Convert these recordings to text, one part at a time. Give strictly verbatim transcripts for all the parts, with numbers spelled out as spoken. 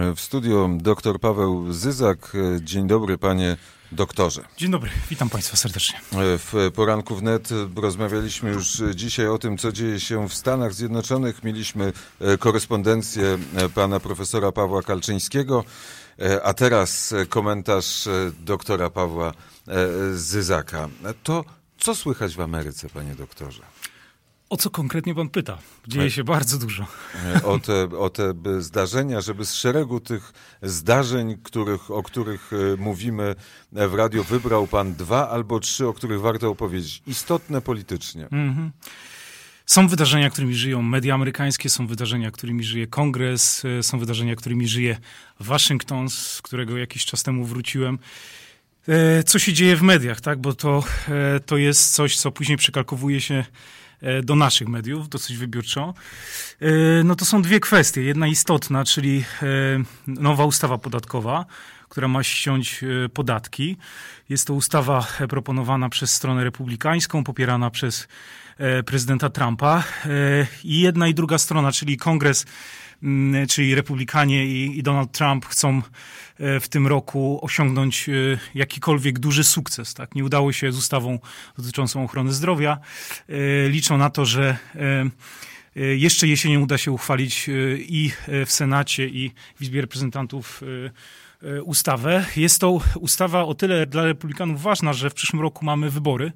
W studiu dr Paweł Zyzak. Dzień dobry, panie doktorze. Dzień dobry, witam państwa serdecznie. W poranku wnet rozmawialiśmy już dzisiaj o tym, co dzieje się w Stanach Zjednoczonych. Mieliśmy korespondencję pana profesora Pawła Kalczyńskiego, a teraz komentarz doktora Pawła Zyzaka. To co słychać w Ameryce, panie doktorze? O co konkretnie pan pyta? Dzieje się bardzo dużo. O te, o te zdarzenia, żeby z szeregu tych zdarzeń, których, o których mówimy w radiu, wybrał pan dwa albo trzy, o których warto opowiedzieć. Istotne politycznie. Mm-hmm. Są wydarzenia, którymi żyją media amerykańskie, są wydarzenia, którymi żyje Kongres, są wydarzenia, którymi żyje Waszyngton, z którego jakiś czas temu wróciłem. Co się dzieje w mediach, tak? Bo to, to jest coś, co później przekalkowuje się do naszych mediów, dosyć wybiórczo. No to są dwie kwestie. Jedna istotna, czyli nowa ustawa podatkowa, która ma ściąć podatki. Jest to ustawa proponowana przez stronę republikańską, popierana przez prezydenta Trumpa. I jedna i druga strona, czyli Kongres, czyli Republikanie i, i Donald Trump chcą w tym roku osiągnąć jakikolwiek duży sukces. Tak? Nie udało się z ustawą dotyczącą ochrony zdrowia. Liczą na to, że jeszcze jesienią uda się uchwalić i w Senacie, i w Izbie Reprezentantów ustawę. Jest to ustawa o tyle dla Republikanów ważna, że w przyszłym roku mamy wybory.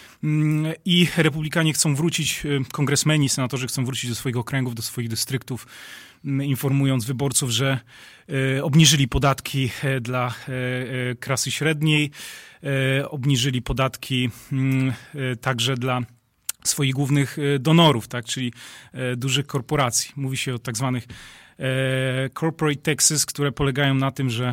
I Republikanie chcą wrócić, kongresmeni, senatorzy chcą wrócić do swoich okręgów, do swoich dystryktów, informując wyborców, że obniżyli podatki dla klasy średniej, obniżyli podatki także dla swoich głównych donorów, tak, czyli dużych korporacji. Mówi się o tak zwanych corporate taxes, które polegają na tym, że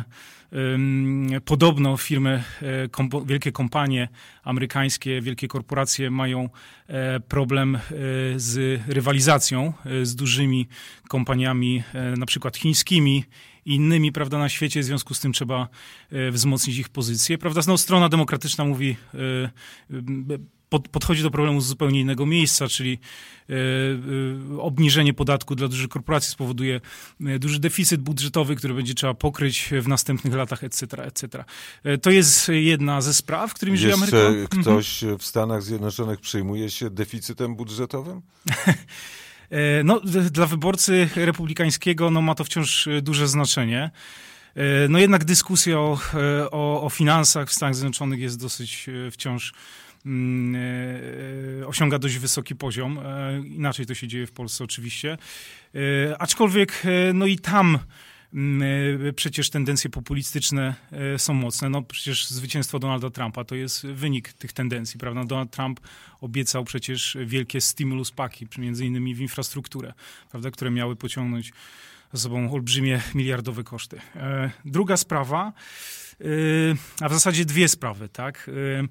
podobno firmy, kompo, wielkie kompanie amerykańskie, wielkie korporacje mają problem z rywalizacją z dużymi kompaniami, na przykład chińskimi i innymi, prawda, na świecie. W związku z tym trzeba wzmocnić ich pozycję. Prawda, no, strona demokratyczna mówi, pod, podchodzi do problemu z zupełnie innego miejsca, czyli obniżenie podatku dla dużych korporacji spowoduje duży deficyt budżetowy, który będzie trzeba pokryć w następnych latach, et cetera, et cetera. To jest jedna ze spraw, którymi żyje Ameryka. Jeszcze ktoś w Stanach Zjednoczonych przejmuje się deficytem budżetowym? No, dla wyborcy republikańskiego no, ma to wciąż duże znaczenie. No jednak dyskusja o, o, o finansach w Stanach Zjednoczonych jest dosyć wciąż osiąga dość wysoki poziom. Inaczej to się dzieje w Polsce oczywiście. Aczkolwiek no i tam przecież tendencje populistyczne są mocne. No przecież zwycięstwo Donalda Trumpa to jest wynik tych tendencji, prawda? Donald Trump obiecał przecież wielkie stimulus paki, między innymi w infrastrukturę, prawda, które miały pociągnąć za sobą olbrzymie miliardowe koszty. Druga sprawa, a w zasadzie dwie sprawy, tak?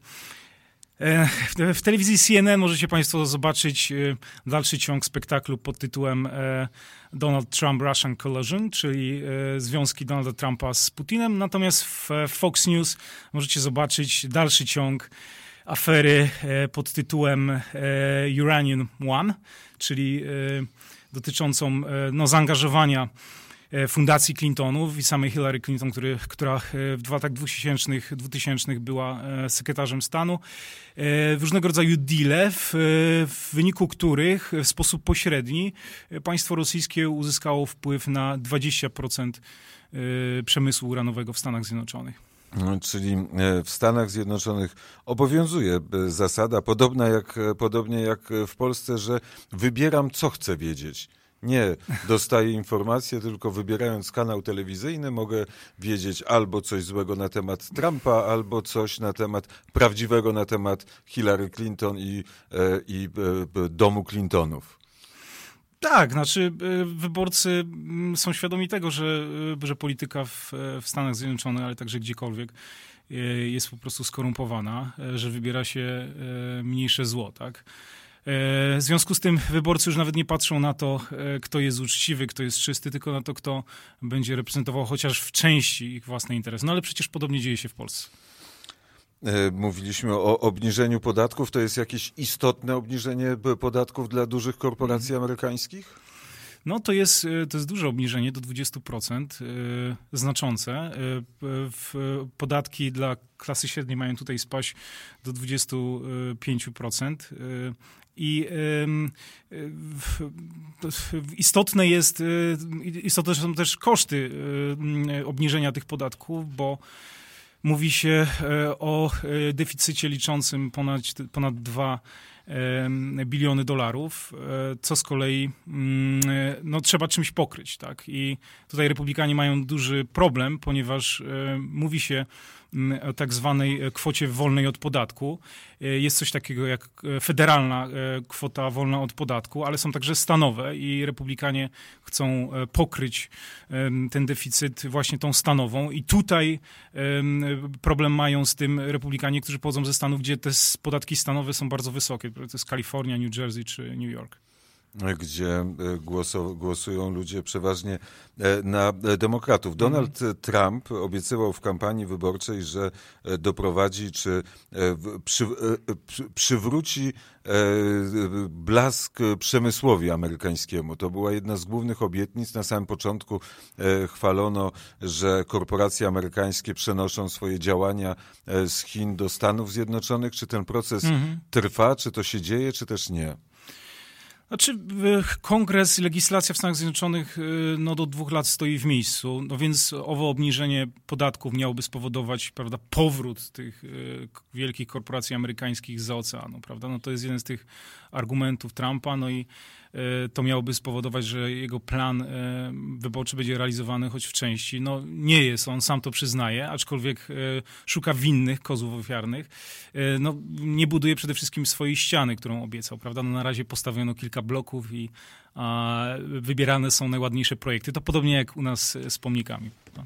W telewizji C N N możecie państwo zobaczyć dalszy ciąg spektaklu pod tytułem Donald Trump-Russian Collusion, czyli związki Donalda Trumpa z Putinem. Natomiast w Fox News możecie zobaczyć dalszy ciąg afery pod tytułem Uranium One, czyli dotyczącą no, zaangażowania Fundacji Clintonów i samej Hillary Clinton, który, która w latach dwutysięcznych, dwutysięcznych była sekretarzem stanu. Różnego rodzaju deale, w, w wyniku których w sposób pośredni państwo rosyjskie uzyskało wpływ na dwadzieścia procent przemysłu uranowego w Stanach Zjednoczonych. Czyli w Stanach Zjednoczonych obowiązuje zasada, podobna jak, podobnie jak w Polsce, że wybieram, co chcę wiedzieć. Nie dostaję informacje, tylko wybierając kanał telewizyjny mogę wiedzieć albo coś złego na temat Trumpa, albo coś na temat prawdziwego na temat Hillary Clinton i, i domu Clintonów. Tak, znaczy wyborcy są świadomi tego, że, że polityka w, w Stanach Zjednoczonych, ale także gdziekolwiek jest po prostu skorumpowana, że wybiera się mniejsze zło, tak? W związku z tym wyborcy już nawet nie patrzą na to, kto jest uczciwy, kto jest czysty, tylko na to, kto będzie reprezentował chociaż w części ich własne interesy. No ale przecież podobnie dzieje się w Polsce. Mówiliśmy o obniżeniu podatków. To jest jakieś istotne obniżenie podatków dla dużych korporacji amerykańskich? no to jest, to jest duże obniżenie do dwudziestu procent, znaczące. Podatki dla klasy średniej mają tutaj spaść do dwudziestu pięciu procent. I istotne jest, istotne są też koszty obniżenia tych podatków, bo mówi się o deficycie liczącym ponad, ponad dwa biliony dolarów, co z kolei no, trzeba czymś pokryć, tak? I tutaj republikanie mają duży problem, ponieważ mówi się o tak zwanej kwocie wolnej od podatku. Jest coś takiego jak federalna kwota wolna od podatku, ale są także stanowe i republikanie chcą pokryć ten deficyt właśnie tą stanową i tutaj problem mają z tym republikanie, którzy pochodzą ze Stanów, gdzie te podatki stanowe są bardzo wysokie. To jest Kalifornia, New Jersey czy New York. Gdzie głosują ludzie przeważnie na demokratów. Donald mm. Trump obiecywał w kampanii wyborczej, że doprowadzi czy przy, przywróci blask przemysłowi amerykańskiemu. To była jedna z głównych obietnic. Na samym początku chwalono, że korporacje amerykańskie przenoszą swoje działania z Chin do Stanów Zjednoczonych. Czy ten proces mm. trwa, czy to się dzieje, czy też nie? Znaczy, kongres i legislacja w Stanach Zjednoczonych no, do dwóch lat stoi w miejscu, no więc owo obniżenie podatków miałoby spowodować, prawda, powrót tych y, wielkich korporacji amerykańskich z oceanu, prawda? No to jest jeden z tych argumentów Trumpa, no i y, to miałoby spowodować, że jego plan y, wyborczy będzie realizowany choć w części. No nie jest, on sam to przyznaje, aczkolwiek y, szuka winnych, kozłów ofiarnych. Y, no nie buduje przede wszystkim swojej ściany, którą obiecał, prawda? No na razie postawiono kilka bloków i a, wybierane są najładniejsze projekty. To podobnie jak u nas z pomnikami. To,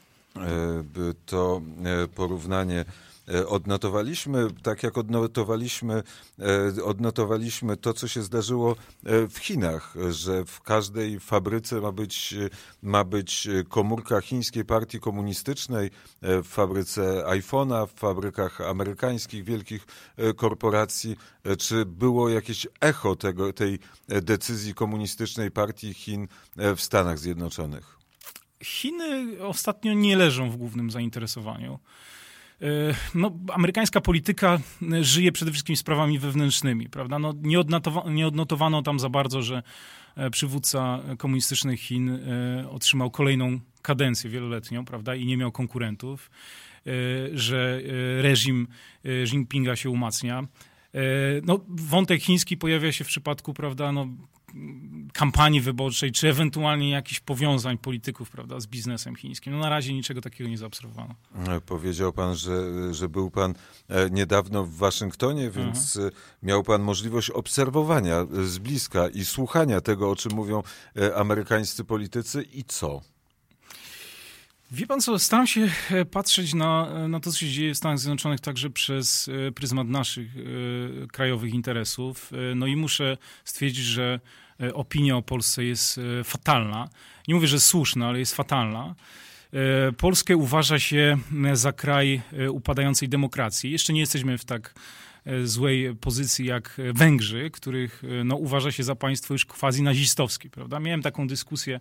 to porównanie odnotowaliśmy, tak jak odnotowaliśmy, odnotowaliśmy to, co się zdarzyło w Chinach, że w każdej fabryce ma być, ma być komórka chińskiej partii komunistycznej, w fabryce iPhone'a, w fabrykach amerykańskich wielkich korporacji. Czy było jakieś echo tego, tej decyzji komunistycznej partii Chin w Stanach Zjednoczonych? Chiny ostatnio nie leżą w głównym zainteresowaniu. No, amerykańska polityka żyje przede wszystkim sprawami wewnętrznymi, prawda? No, nie, odnotowa- nie odnotowano tam za bardzo, że przywódca komunistycznych Chin otrzymał kolejną kadencję wieloletnią, prawda? I nie miał konkurentów, że reżim Xi Jinpinga się umacnia. No, wątek chiński pojawia się w przypadku, prawda, no, kampanii wyborczej, czy ewentualnie jakichś powiązań polityków, prawda, z biznesem chińskim. No na razie niczego takiego nie zaobserwowano. Powiedział pan, że, że był pan niedawno w Waszyngtonie, więc mhm. miał pan możliwość obserwowania z bliska i słuchania tego, o czym mówią amerykańscy politycy i co? Wie pan co, staram się patrzeć na, na to, co się dzieje w Stanach Zjednoczonych także przez pryzmat naszych e, krajowych interesów. No i muszę stwierdzić, że opinia o Polsce jest fatalna. Nie mówię, że słuszna, ale jest fatalna. E, Polskę uważa się za kraj upadającej demokracji. Jeszcze nie jesteśmy w tak złej pozycji jak Węgrzy, których no, uważa się za państwo już quasi-nazistowskie, prawda? Miałem taką dyskusję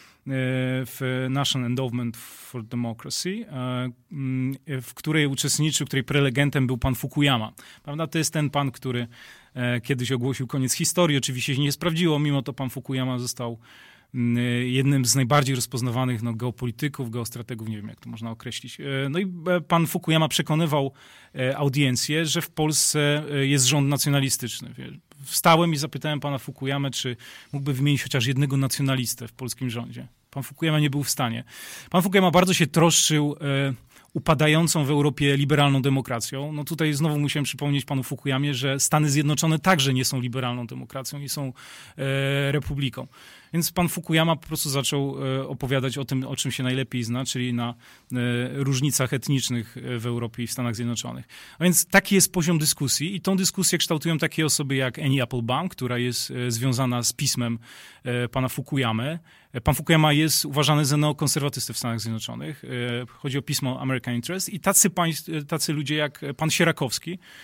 w National Endowment for Democracy, w której uczestniczył, której prelegentem był pan Fukuyama. Prawda? To jest ten pan, który kiedyś ogłosił koniec historii. Oczywiście się nie sprawdziło, mimo to pan Fukuyama został jednym z najbardziej rozpoznawanych no, geopolityków, geostrategów, nie wiem jak to można określić. No i pan Fukuyama przekonywał audiencję, że w Polsce jest rząd nacjonalistyczny. Wstałem i zapytałem pana Fukuyamę, czy mógłby wymienić chociaż jednego nacjonalistę w polskim rządzie. Pan Fukuyama nie był w stanie. Pan Fukuyama bardzo się troszczył e, upadającą w Europie liberalną demokracją. No tutaj znowu musiałem przypomnieć panu Fukuyamie, że Stany Zjednoczone także nie są liberalną demokracją i są e, republiką. Więc pan Fukuyama po prostu zaczął e, opowiadać o tym, o czym się najlepiej zna, czyli na e, różnicach etnicznych w Europie i w Stanach Zjednoczonych. A więc taki jest poziom dyskusji i tą dyskusję kształtują takie osoby jak Annie Applebaum, która jest e, związana z pismem e, pana Fukuyamy. Pan Fukuyama jest uważany za neokonserwatystę w Stanach Zjednoczonych. E, chodzi o pismo American Interest i tacy, państw, tacy ludzie jak pan Sierakowski,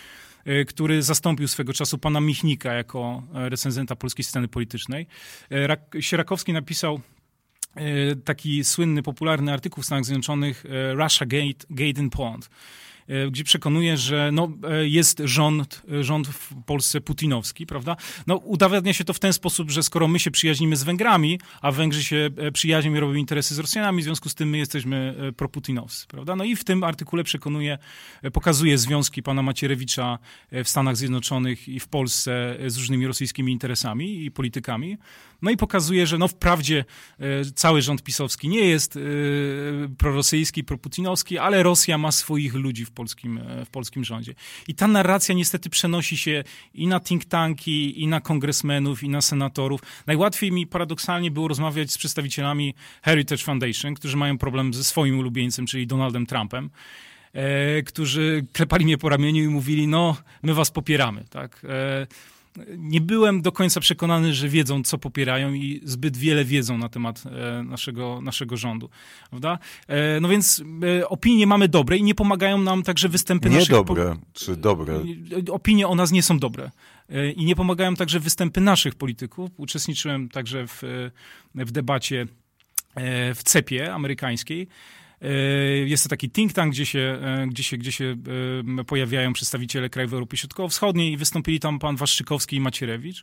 który zastąpił swego czasu pana Michnika jako recenzenta polskiej sceny politycznej. Sierakowski napisał taki słynny, popularny artykuł w Stanach Zjednoczonych Russia Gate, Gate in Poland, gdzie przekonuje, że no, jest rząd, rząd w Polsce putinowski, prawda? No, udowadnia się to w ten sposób, że skoro my się przyjaźnimy z Węgrami, a Węgrzy się przyjaźnią i robią interesy z Rosjanami, w związku z tym my jesteśmy proputinowscy, prawda? No i w tym artykule przekonuje, pokazuje związki pana Macierewicza w Stanach Zjednoczonych i w Polsce z różnymi rosyjskimi interesami i politykami. No i pokazuje, że no wprawdzie cały rząd pisowski nie jest prorosyjski, proputinowski, ale Rosja ma swoich ludzi w polskim, w polskim rządzie. I ta narracja niestety przenosi się i na think tanki, i na kongresmenów, i na senatorów. Najłatwiej mi paradoksalnie było rozmawiać z przedstawicielami Heritage Foundation, którzy mają problem ze swoim ulubieńcem, czyli Donaldem Trumpem, e, którzy klepali mnie po ramieniu i mówili, no, my was popieramy, tak. E, Nie byłem do końca przekonany, że wiedzą, co popierają i zbyt wiele wiedzą na temat e, naszego, naszego rządu, prawda? E, no więc e, opinie mamy dobre i nie pomagają nam także występy nie naszych... Niedobre, po... czy dobre? Opinie o nas nie są dobre e, i nie pomagają także występy naszych polityków. Uczestniczyłem także w, w debacie e, w cepie amerykańskiej. Jest to taki think tank, gdzie się, gdzie się, gdzie się pojawiają przedstawiciele krajów Europy Środkowo-Wschodniej i wystąpili tam pan Waszczykowski i Macierewicz,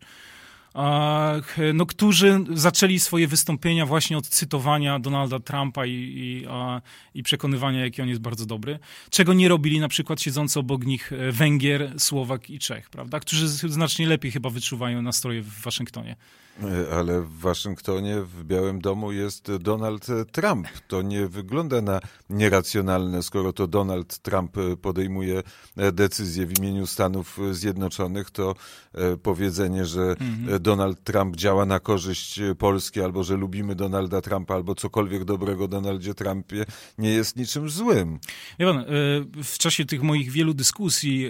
no, którzy zaczęli swoje wystąpienia właśnie od cytowania Donalda Trumpa i, i, i przekonywania, jaki on jest bardzo dobry, czego nie robili na przykład siedzący obok nich Węgier, Słowak i Czech, prawda, którzy znacznie lepiej chyba wyczuwają nastroje w Waszyngtonie. Ale w Waszyngtonie, w Białym Domu jest Donald Trump. To nie wygląda na nieracjonalne, skoro to Donald Trump podejmuje decyzje w imieniu Stanów Zjednoczonych, to powiedzenie, że mhm. Donald Trump działa na korzyść Polski, albo że lubimy Donalda Trumpa, albo cokolwiek dobrego o Donaldzie Trumpie, nie jest niczym złym. Wie pan, w czasie tych moich wielu dyskusji,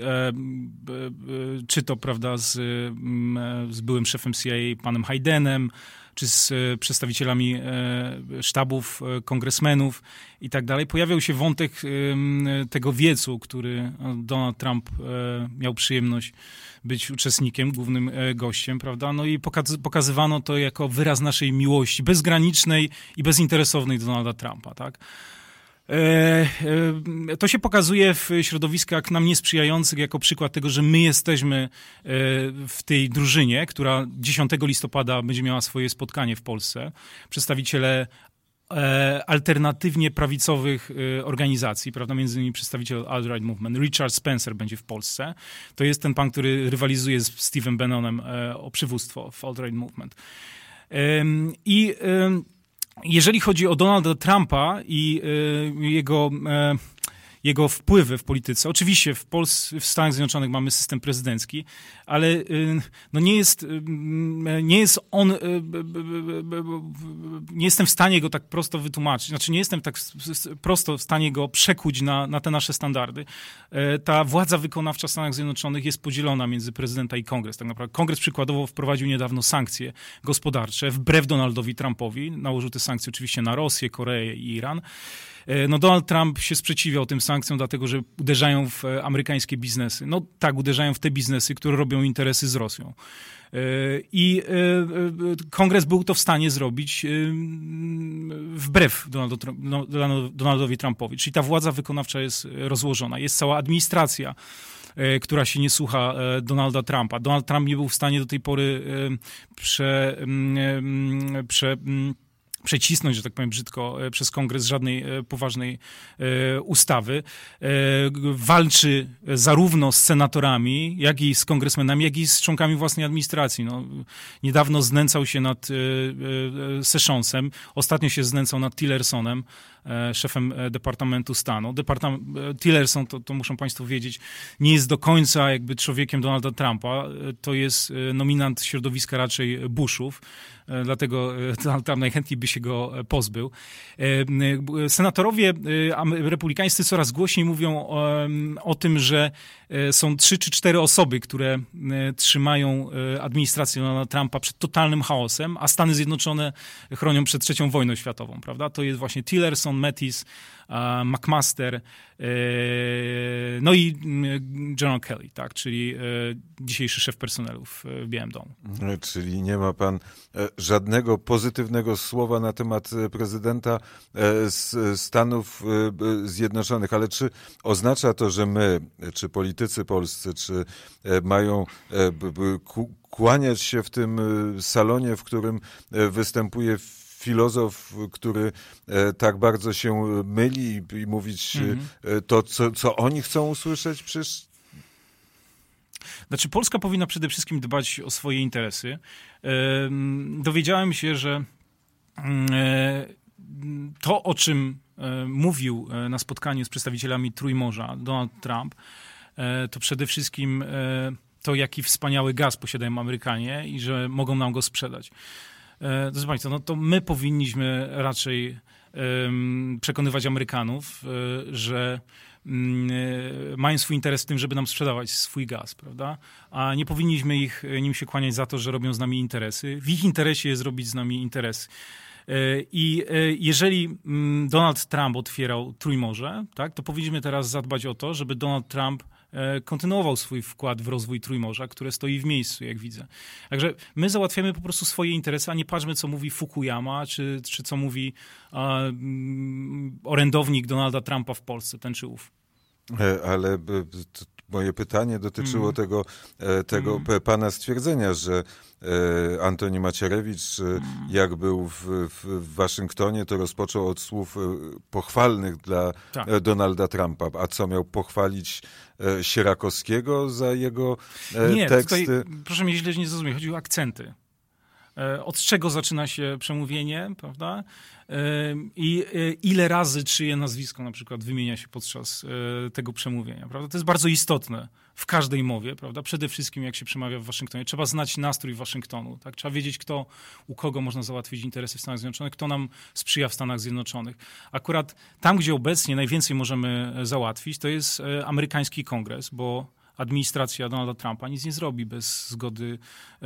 czy to, prawda, z, z byłym szefem C I A, panem Haydenem, czy z przedstawicielami sztabów kongresmenów i tak dalej, pojawiał się wątek tego wiecu, który Donald Trump miał przyjemność być uczestnikiem, głównym gościem, prawda? No i pokazywano to jako wyraz naszej miłości bezgranicznej i bezinteresownej do Donalda Trumpa, tak? To się pokazuje w środowiskach nam niesprzyjających jako przykład tego, że my jesteśmy w tej drużynie, która dziesiątego listopada będzie miała swoje spotkanie w Polsce. Przedstawiciele alternatywnie prawicowych organizacji, prawda, między innymi przedstawiciel Alt-Right Movement, Richard Spencer będzie w Polsce. To jest ten pan, który rywalizuje z Steve'em Bannonem o przywództwo w Alt-Right Movement. I jeżeli chodzi o Donalda Trumpa i y, jego, y, jego wpływy w polityce, oczywiście w Polsce, w Stanach Zjednoczonych mamy system prezydencki, ale y, no nie jest, y, nie jest on, y, y, y, y, nie jestem w stanie go tak prosto wytłumaczyć, znaczy nie jestem tak prosto w stanie go przekuć na, na te nasze standardy. Y, ta władza wykonawcza w Stanach Zjednoczonych jest podzielona między prezydenta i kongres. Tak naprawdę kongres przykładowo wprowadził niedawno sankcje gospodarcze wbrew Donaldowi Trumpowi. Nałożył te sankcje oczywiście na Rosję, Koreę i Iran. No Donald Trump się sprzeciwiał tym sankcjom, dlatego że uderzają w amerykańskie biznesy. No tak, uderzają w te biznesy, które robią interesy z Rosją. I kongres był to w stanie zrobić wbrew Donaldowi Trumpowi. Czyli ta władza wykonawcza jest rozłożona. Jest cała administracja, która się nie słucha Donalda Trumpa. Donald Trump nie był w stanie do tej pory prze... prze przecisnąć, że tak powiem brzydko, przez kongres żadnej poważnej ustawy. Walczy zarówno z senatorami, jak i z kongresmenami, jak i z członkami własnej administracji. No, niedawno znęcał się nad Sessionsem, ostatnio się znęcał nad Tillersonem, szefem Departamentu Stanu. Departament, Tillerson, to, to muszą państwo wiedzieć, nie jest do końca jakby człowiekiem Donalda Trumpa. To jest nominant środowiska raczej Bushów. dlatego tam najchętniej by się go pozbył. Senatorowie republikańscy coraz głośniej mówią o, o tym, że są trzy czy cztery osoby, które trzymają administrację Donalda Trumpa przed totalnym chaosem, a Stany Zjednoczone chronią przed trzecią wojną światową, prawda? To jest właśnie Tillerson, Mattis, McMaster, no i John Kelly, tak, czyli dzisiejszy szef personelu w Białym Domu. Czyli nie ma pan żadnego pozytywnego słowa na temat prezydenta z Stanów Zjednoczonych, ale czy oznacza to, że my, czy politycy polscy, czy mają kłaniać się w tym salonie, w którym występuje filozof, który tak bardzo się myli i mówić mhm. to, co, co oni chcą usłyszeć? Przecież... Znaczy, Polska powinna przede wszystkim dbać o swoje interesy. Dowiedziałem się, że to, o czym mówił na spotkaniu z przedstawicielami Trójmorza Donald Trump, to przede wszystkim to, jaki wspaniały gaz posiadają Amerykanie i że mogą nam go sprzedać. Drodzy Państwo, no to my powinniśmy raczej um, przekonywać Amerykanów, y, że y, mają swój interes w tym, żeby nam sprzedawać swój gaz, prawda? A nie powinniśmy ich, nim się kłaniać za to, że robią z nami interesy. W ich interesie jest robić z nami interesy. I jeżeli Donald Trump otwierał Trójmorze, tak, to powinniśmy teraz zadbać o to, żeby Donald Trump kontynuował swój wkład w rozwój Trójmorza, które stoi w miejscu, jak widzę. Także my załatwiamy po prostu swoje interesy, a nie patrzmy, co mówi Fukuyama, czy, czy co mówi um, orędownik Donalda Trumpa w Polsce, ten czy ów. Ale moje pytanie dotyczyło mm. tego, tego mm. pana stwierdzenia, że Antoni Macierewicz, mm. jak był w, w Waszyngtonie, to rozpoczął od słów pochwalnych dla tak. Donalda Trumpa. A co, miał pochwalić Sierakowskiego za jego nie, teksty? Nie, tutaj, proszę mnie źle nie zrozumieć, chodzi o akcenty. Od czego zaczyna się przemówienie, prawda? I ile razy czyje nazwisko na przykład wymienia się podczas tego przemówienia, prawda? To jest bardzo istotne w każdej mowie, prawda? Przede wszystkim jak się przemawia w Waszyngtonie. Trzeba znać nastrój Waszyngtonu, tak? Trzeba wiedzieć, kto, u kogo można załatwić interesy w Stanach Zjednoczonych, kto nam sprzyja w Stanach Zjednoczonych. Akurat tam, gdzie obecnie najwięcej możemy załatwić, to jest amerykański kongres, bo administracja Donalda Trumpa nic nie zrobi bez zgody e,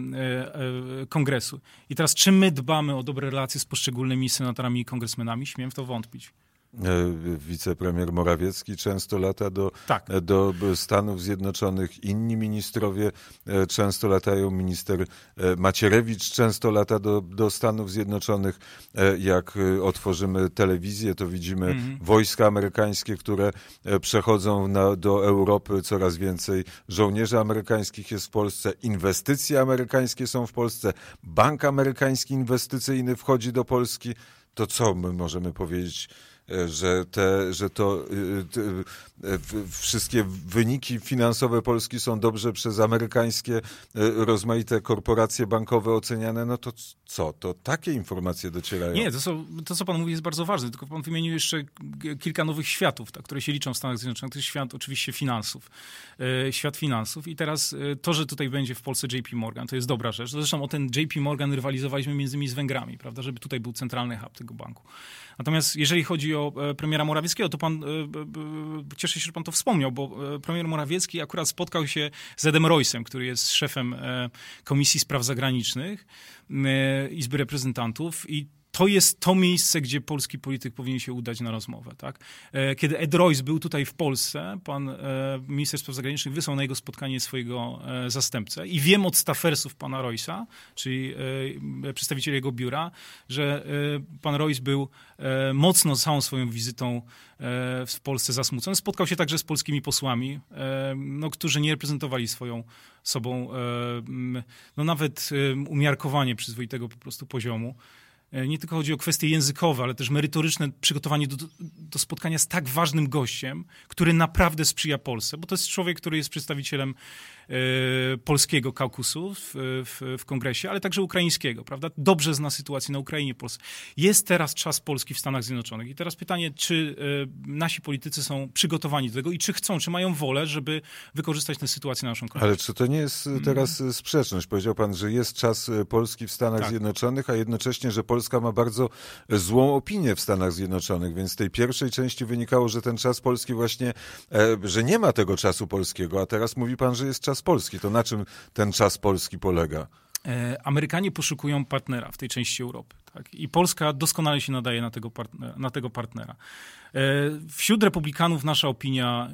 e, kongresu. I teraz, czy my dbamy o dobre relacje z poszczególnymi senatorami i kongresmenami? Śmiem w to wątpić. Wicepremier Morawiecki często lata do, tak. do Stanów Zjednoczonych, inni ministrowie często latają, minister Macierewicz często lata do, do Stanów Zjednoczonych. Jak otworzymy telewizję, to widzimy mm-hmm. wojska amerykańskie, które przechodzą na, do Europy, coraz więcej żołnierzy amerykańskich jest w Polsce, inwestycje amerykańskie są w Polsce, bank amerykański inwestycyjny wchodzi do Polski. To co my możemy powiedzieć, że, te, że to te, wszystkie wyniki finansowe Polski są dobrze przez amerykańskie rozmaite korporacje bankowe oceniane, no to co? To takie informacje docierają? Nie, to, są, to co pan mówi jest bardzo ważne, tylko pan wymienił jeszcze kilka nowych światów, tak, które się liczą w Stanach Zjednoczonych. To jest świat oczywiście finansów. Świat finansów i teraz to, że tutaj będzie w Polsce J P Morgan, to jest dobra rzecz. Zresztą o ten J P Morgan rywalizowaliśmy między innymi z Węgrami, prawda, żeby tutaj był centralny hub tego banku. Natomiast jeżeli chodzi o premiera Morawieckiego, to pan, cieszę się, że pan to wspomniał, bo premier Morawiecki akurat spotkał się z Edem Roysem, który jest szefem Komisji Spraw Zagranicznych Izby Reprezentantów i to jest to miejsce, gdzie polski polityk powinien się udać na rozmowę. Tak? Kiedy Ed Royce był tutaj w Polsce, pan minister spraw zagranicznych wysłał na jego spotkanie swojego zastępcę i wiem od staffersów pana Royce'a, czyli przedstawicieli jego biura, że pan Royce był mocno całą swoją wizytą w Polsce zasmucony. Spotkał się także z polskimi posłami, no, którzy nie reprezentowali swoją sobą no, nawet umiarkowanie przyzwoitego po prostu poziomu. Nie tylko chodzi o kwestie językowe, ale też merytoryczne przygotowanie do, do spotkania z tak ważnym gościem, który naprawdę sprzyja Polsce, bo to jest człowiek, który jest przedstawicielem e, polskiego kaukusu w, w, w kongresie, ale także ukraińskiego, prawda? Dobrze zna sytuację na Ukrainie, Polsce. Jest teraz czas Polski w Stanach Zjednoczonych. I teraz pytanie, czy e, nasi politycy są przygotowani do tego i czy chcą, czy mają wolę, żeby wykorzystać tę sytuację na naszą korzyść. Ale czy to nie jest teraz mm. sprzeczność? Powiedział pan, że jest czas Polski w Stanach tak. Zjednoczonych, a jednocześnie, że Polska ma bardzo złą opinię w Stanach Zjednoczonych, więc z tej pierwszej części wynikało, że ten czas Polski właśnie, e, że nie ma tego czasu polskiego, a teraz mówi pan, że jest czas Polski. To na czym ten czas Polski polega? Amerykanie poszukują partnera w tej części Europy. Tak? I Polska doskonale się nadaje na tego, partnera, na tego partnera. Wśród republikanów nasza opinia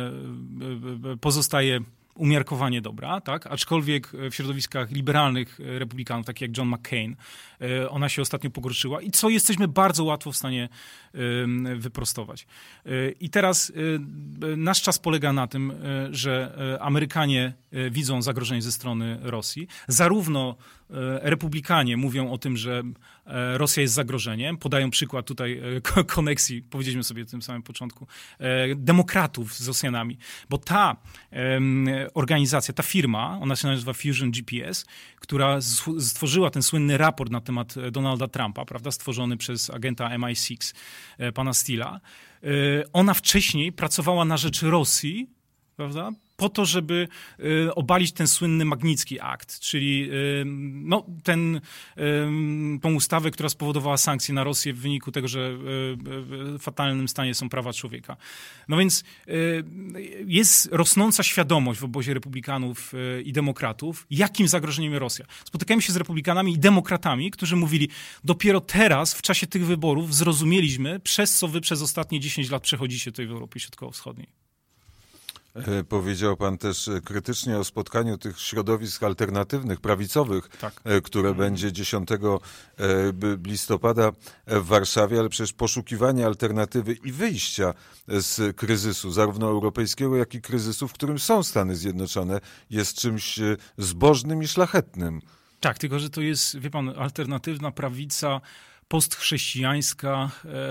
pozostaje umiarkowanie dobra, tak? Aczkolwiek w środowiskach liberalnych republikanów, takich jak John McCain, ona się ostatnio pogorszyła i co jesteśmy bardzo łatwo w stanie wyprostować. I teraz nasz czas polega na tym, że Amerykanie widzą zagrożenie ze strony Rosji. Zarówno republikanie mówią o tym, że Rosja jest zagrożeniem, podają przykład tutaj koneksji, powiedzieliśmy sobie w tym samym początku, demokratów z Rosjanami, bo ta organizacja, ta firma, ona się nazywa Fusion G P S, która stworzyła ten słynny raport na temat Donalda Trumpa, prawda, stworzony przez agenta M I sześć, pana Steela. Ona wcześniej pracowała na rzecz Rosji, prawda, po to, żeby y, obalić ten słynny Magnicki Akt, czyli y, no, ten, y, tą ustawę, która spowodowała sankcje na Rosję w wyniku tego, że y, y, w fatalnym stanie są prawa człowieka. No więc y, jest rosnąca świadomość w obozie republikanów y, i demokratów, jakim zagrożeniem jest Rosja. Spotykamy się z republikanami i demokratami, którzy mówili, dopiero teraz, w czasie tych wyborów, zrozumieliśmy, przez co wy przez ostatnie dziesięć lat przechodzicie tutaj w Europie Środkowo-Wschodniej. Powiedział pan też krytycznie o spotkaniu tych środowisk alternatywnych, prawicowych, tak. które mm. będzie dziesiątego listopada w Warszawie, ale przecież poszukiwanie alternatywy i wyjścia z kryzysu, zarówno europejskiego, jak i kryzysu, w którym są Stany Zjednoczone, jest czymś zbożnym i szlachetnym. Tak, tylko że to jest, wie pan, alternatywna prawica, postchrześcijańska,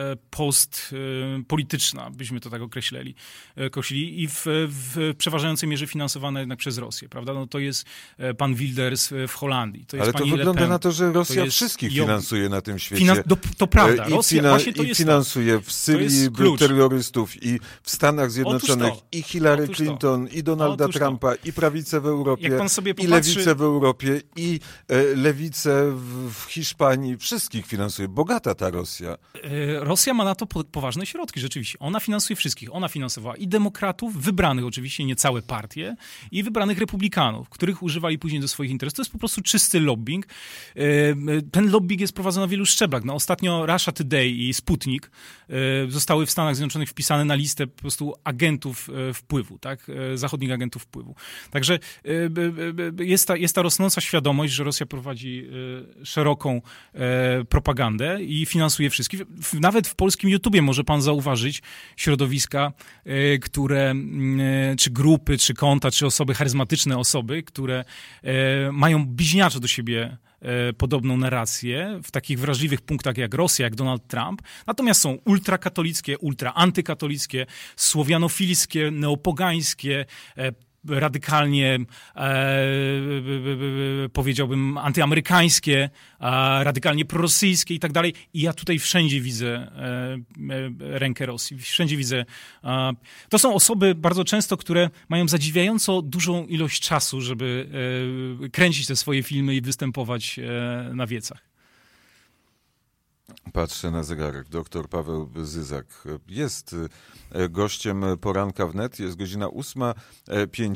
postpolityczna, byśmy to tak określili, określili i w, w przeważającej mierze finansowana jednak przez Rosję, prawda? No to jest pan Wilders w Holandii. To jest Ale to pani wygląda Le Pen, na to, że Rosja to wszystkich ją, finansuje na tym świecie. Finan- to, to prawda. I, Rosja fina- właśnie to i jest finansuje to. w Syrii terrorystów i w Stanach Zjednoczonych i Hillary Otóż Clinton, to. i Donalda Otóż Trumpa, to. i prawicę w Europie, Jak pan sobie i popatrzy... lewicę w Europie, i e, lewicę w, w Hiszpanii. Wszystkich finansuje. Bogata ta Rosja. Rosja ma na to poważne środki, rzeczywiście. Ona finansuje wszystkich. Ona finansowała i demokratów, wybranych oczywiście, nie całe partie, i wybranych republikanów, których używali później do swoich interesów. To jest po prostu czysty lobbying. Ten lobbying jest prowadzony na wielu szczeblach. No, ostatnio Russia Today i Sputnik zostały w Stanach Zjednoczonych wpisane na listę po prostu agentów wpływu, tak? Zachodnich agentów wpływu. Także jest ta, jest ta rosnąca świadomość, że Rosja prowadzi szeroką propagandę i finansuje wszystkich. Nawet w polskim YouTubie może pan zauważyć środowiska, które, czy grupy, czy konta, czy osoby, charyzmatyczne osoby, które mają bliźniaczo do siebie podobną narrację w takich wrażliwych punktach jak Rosja, jak Donald Trump. Natomiast są ultrakatolickie, ultraantykatolickie, słowianofilskie, neopogańskie, radykalnie, e, powiedziałbym, antyamerykańskie, a radykalnie prorosyjskie i tak dalej. I ja tutaj wszędzie widzę e, e, rękę Rosji. Wszędzie widzę. E, to są osoby bardzo często, które mają zadziwiająco dużą ilość czasu, żeby e, kręcić te swoje filmy i występować e, na wiecach. Patrzę na zegarek. Doktor Paweł Zyzak jest gościem Poranka Wnet. Jest godzina ósma pięćdziesiąt.